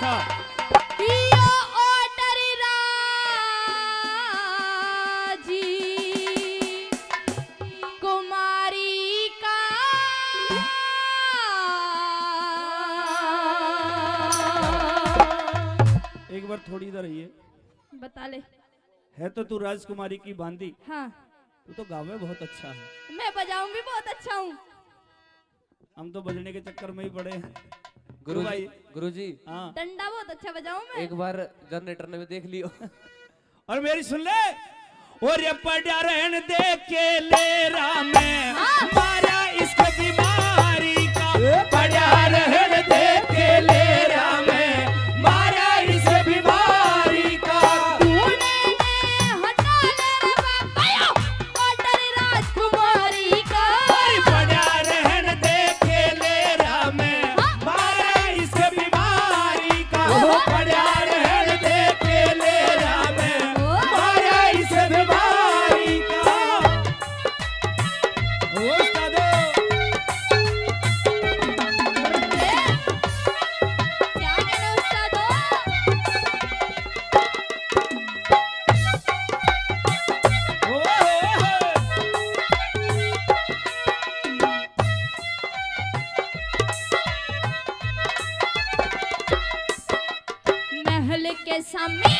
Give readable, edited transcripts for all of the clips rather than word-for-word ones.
अच्छा। यो ऑर्डर राजी कुमारी का एक बार थोड़ी इधर रहिए। बता ले। है तो तू राजकुमारी की बांदी। हाँ तू तो गावे बहुत अच्छा है। मैं बजाऊं भी बहुत अच्छा हूँ। हम तो बजने के चक्कर में ही पड़े हैं। गुरुजी हाँ डंडा बहुत अच्छा बजाऊं मैं। एक बार जनरेटर ने भी देख लियो। और मेरी सुन ले। और ये पड़ा रहन दे के ले रामे मारा इसको बीमारी का। पड़ा रहन दे के ले रामे मारा इस बीमारी का। तूने हटा ले रे बाबा ऑर्डर राजकुमारी का। पड़ा रहन दे के ले रामे मारा इस बीमारी का। पड़ा रहन दे के ले रामे मारा इस बीमारी का। ओ उस्तादो क्या कहना उस्तादो? ओ महल के समी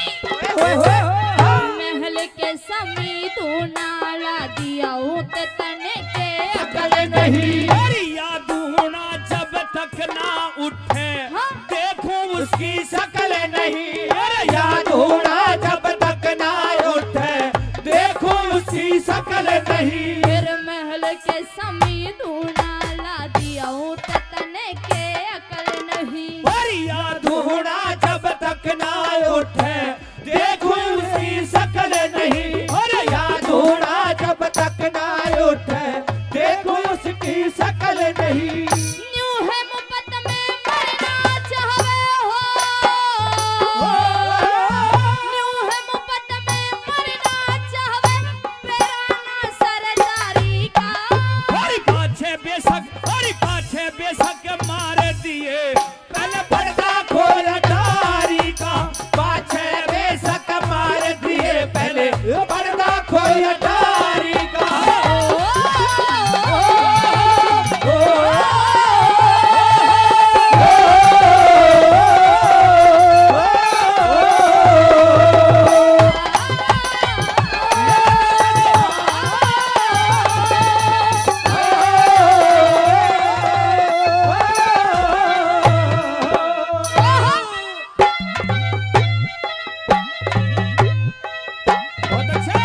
महल के समी तू नाला दिया ते तने के अकल नहीं। अरे याद होना जब तक ना उठे देखूं उसकी शकल नहीं। अरे याद होना जब तक ना उठे देखूं उसकी शकल नहीं। फिर महल के समी तू नाला दिया ते तने के अकल नहीं। अरे याद होना जब तक ना उठे देखूं उसकी शकल नहीं। अरे याद होना जब तक ना उठे देखूं उसकी शकल नहीं। न्यू है मुफ्त में मरना चाहवे हो। न्यू है मुफ्त में मरना चाहवे पेराना सरदारी का। अरे पाछे बेशक मार दिए पहले पर्दा खोल दारी का। पाछे बेशक मार दिए पहले पर्दा खोल दारी का। बहुत अच्छा।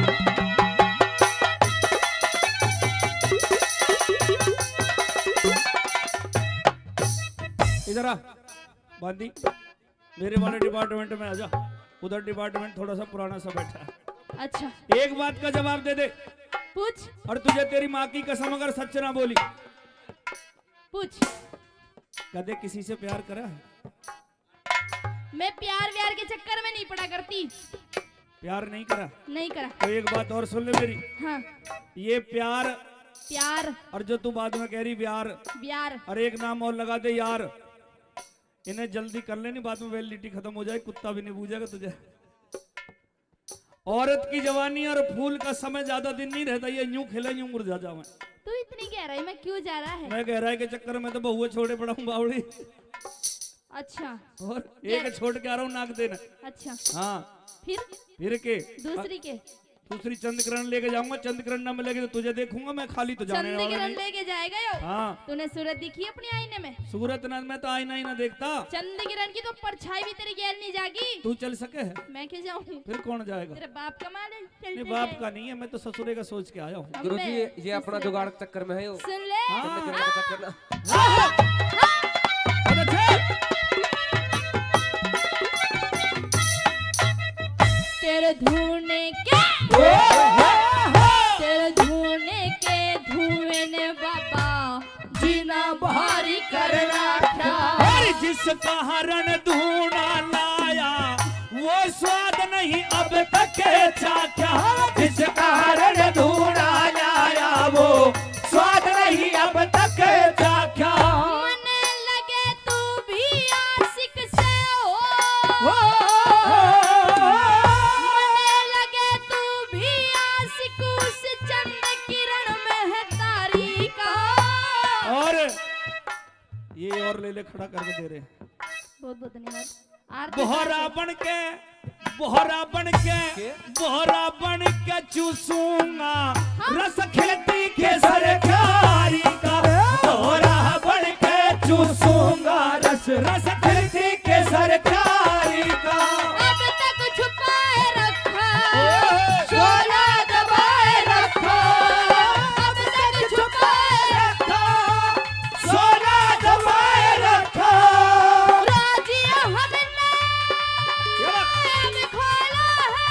इधर आ बांदी, मेरे वाले डिपार्टमेंट में आजा। उधर डिपार्टमेंट थोड़ा सा पुराना सा बैठा है। अच्छा एक बात का जवाब दे दे। पूछ और तुझे तेरी माँ की कसम अगर सच ना बोली पूछ। कदे किसी से प्यार करा है? मैं प्यार व्यार के चक्कर में नहीं पड़ा करती। प्यार नहीं करा नहीं करा। तो एक बात और सुन ले मेरी। हाँ ये प्यार प्यार और जो तू बाद में कह रही प्यार व्यार और एक नाम और लगा दे यार, इन्हें जल्दी कर लेनी, बाद में वैलिडिटी खत्म हो जाए, कुत्ता भी नहीं पूछेगा तुझे। औरत की जवानी और फूल का समय ज्यादा दिन नहीं रहता, ये यूं खिले यूं मुरझा जावे। तू इतनी गहराई में क्यों जा रहा है? मैं गहराई के चक्कर में तो बहुए छोड़े पड़ा हूँ बावड़ी। अच्छा और एक छोड़ के आ रहा हूँ नाक देना। अच्छा हाँ फिर के दूसरी के दूसरी चंद्रकरण लेके जाऊंगा। चंद्रकरण ना मिलेगी तो तुझे देखूंगा मैं, खाली तो जाने वाला चंद्रकिरण नहीं। लेके जाएगा यो। हाँ तूने सूरत दिखी अपनी आईने में? सूरत ना मैं तो आईना ही ना देखता। चंद्रकिरण की तो परछाई भी तेरी गैर नहीं जागी। तू चल सके है? मैं क्यों जाऊँ? फिर कौन जाएगा? तेरे बाप का माल है, चलते नहीं बाप जाए। का नहीं है, मैं तो ससुरे का सोच के आया हूँ। अब गुरुजी मैं ये अपना जुगाड़ के चक्कर में है यो। सुन ले। हाँ। चंद्रकिरण का चक्कर ना। बहुत अच्छा। तेरे धुने के धुएं ने बाबा जीना भारी कर रखा। और जिसका हरण ढूंढा लाया वो स्वाद नहीं अब तक चाखा। जिसका हरण ढूंढा लाया वो स्वाद नहीं अब तक चाखा। मन लगे तू भी आशिक से ये और ले ले खड़ा करके दे रहे। बहुत बहुत धन्यवाद। आरती बोहरा बन के चूसूंगा रस खेती के सरकारी का। बोहरा बन के चूसूंगा रस खेती के सरकारी का। अब तक छुपाए रखा शोला दबाए रखा। अब तक छुपाए रखा शोला दबाए रखा। राजिया हमने खोला है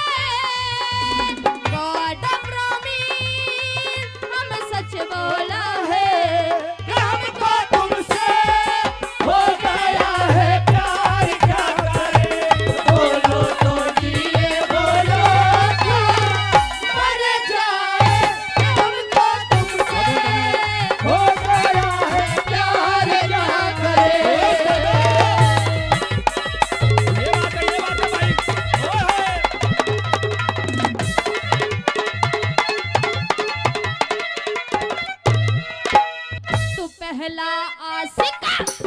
गॉड प्रॉमिस हम सच बोला है कि हमको तुमसे हो गया है प्यार क्या करे। बोलो तो जिए बोलो तो मर जाए कि हमको तुमसे हो गया है प्यार क्या करे। ये बात है भाई। ओए तू पहला आशिक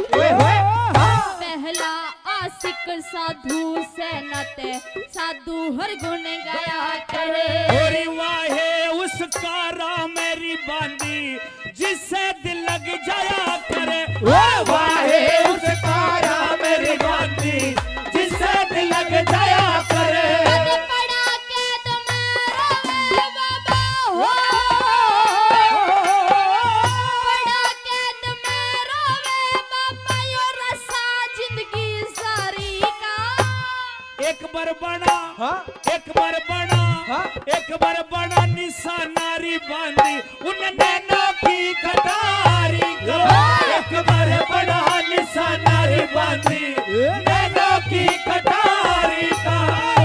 पहला आशिक साधु से नते साधु हर गुण गाया करे। ओरी वाहे उसका राम मेरी बांधी जिससे दिल लग जाया करे। वाहे उसका राम मेरी बांधी जिससे दिल लग जाया करे। पद पड़ा के तुम्हारा वे बाबा हो पड़ा के तुम्हारा वे बाबा यो रसा जिंदगी सारी का। एक बार बना निशानारी बांधी उन नैनों की कटारी का। एक बार बना निशानारी बांधी नैनों की कटारी का।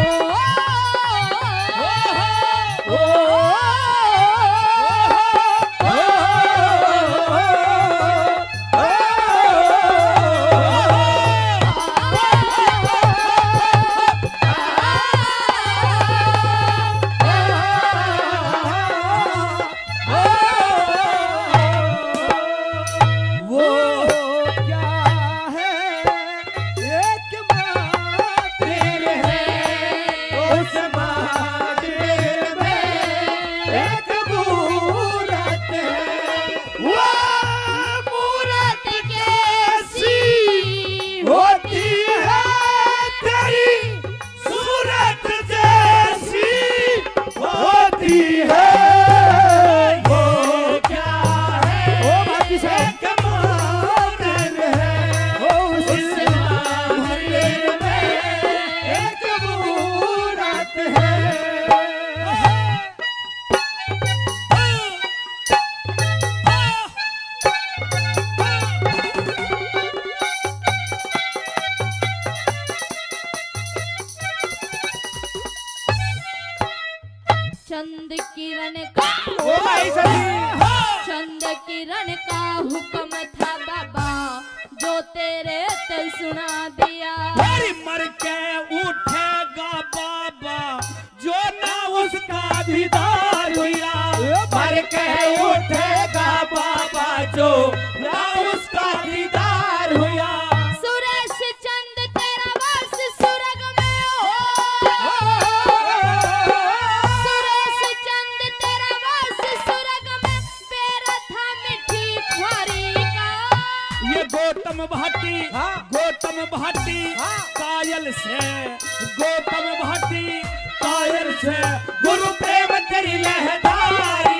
चंद किरण का चंद किरण का हुक्म था बाबा जो तेरे ते सुना दिया। मर के उठेगा बाबा जो ना उसका दीदार हुआ। मर के उठेगा बाबा जो ना उसका दीदार हुआ। सुरेश चंद तेरा वास सुरग में हो सुरेश चंद तेरा वास सुरग में बेरा था मिठी ख्वारी का। ये गौतम भाटी कायल से गौतम भाटी कायल से गुरु प्रेम तेरी लहदारी।